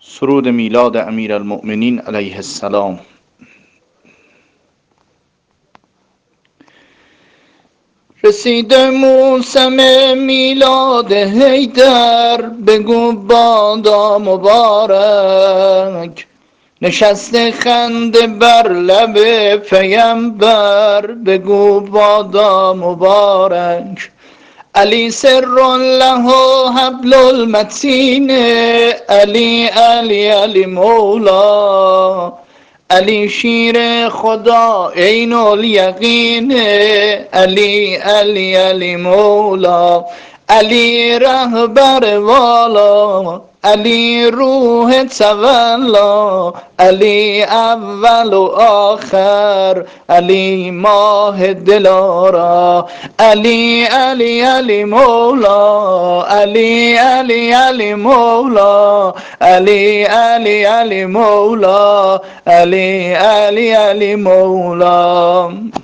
سرود میلاد امیرالمؤمنین علیه السلام. رسیده موسم میلاد حیدر، بگو بادا مبارک. نشسته خنده بر لب پیمبر، بگو بادا مبارک. علی سر له حبل المتین، علی علی علی مولا. علی شیر خدا عین الیقین، علی علی علی مولا. علی رهبر والا، علی روح تولا. علی اول و آخر، علی ماه دلارا. علی علی علی مولا، علی علی علی مولا. علی علی علی مولا، علی علی علی مولا.